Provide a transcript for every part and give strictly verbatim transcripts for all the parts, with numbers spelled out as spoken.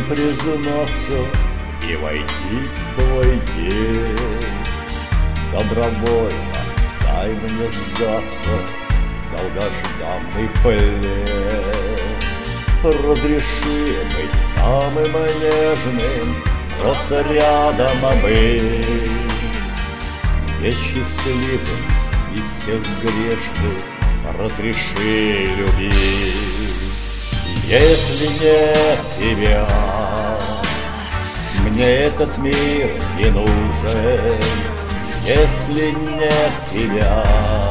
признаться и войти в твой день. Добровольно дай мне сдаться в долгожданный плен. Разреши быть самым нежным, просто рядом быть. Ведь счастливым из всех грешных разреши любить. Если нет тебя, мне этот мир не нужен. Если нет тебя,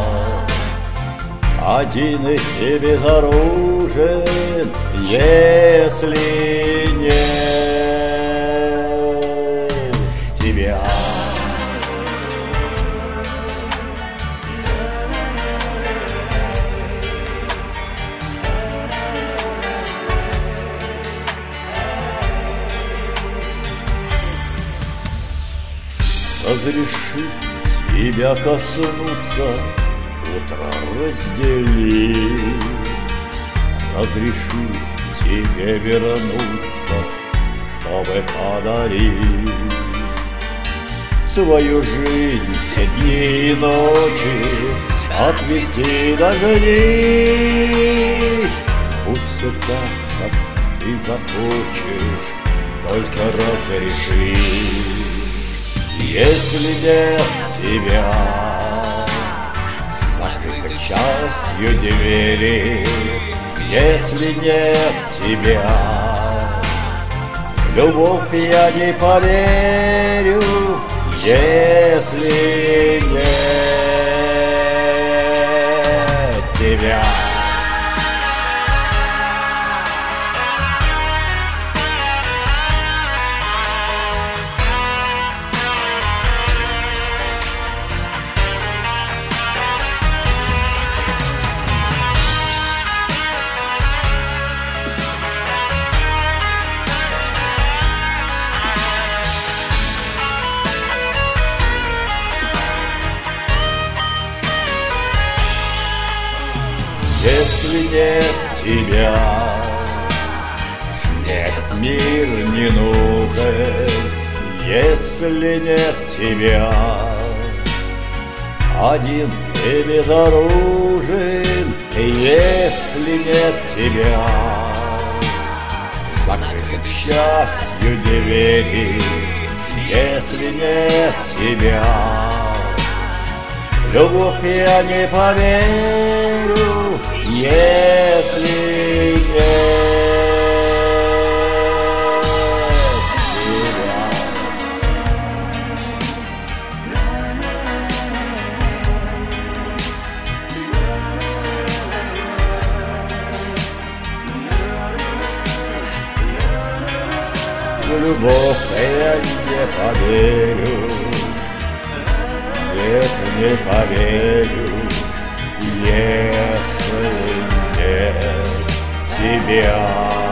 один и безоружен. Если нет тебя. Разреши тебя коснуться, утро разделить. Разреши тебе вернуться, чтобы подарить свою жизнь все дни и ночи, отвести до дней. Пусть все так, как ты захочешь, только разреши. Если нет тебя, закрыты к счастью двери. Если нет тебя, в любовь я не поверю. Если нет тебя. Если нет тебя, мне этот мир не нужен. Если нет тебя, один и безоружен. Если нет тебя, закрыты к счастью двери. Если нет тебя, в любовь я не поверю. Если нет тебя. В любовь я не поверю. Нет, не поверю. Если нет тебя.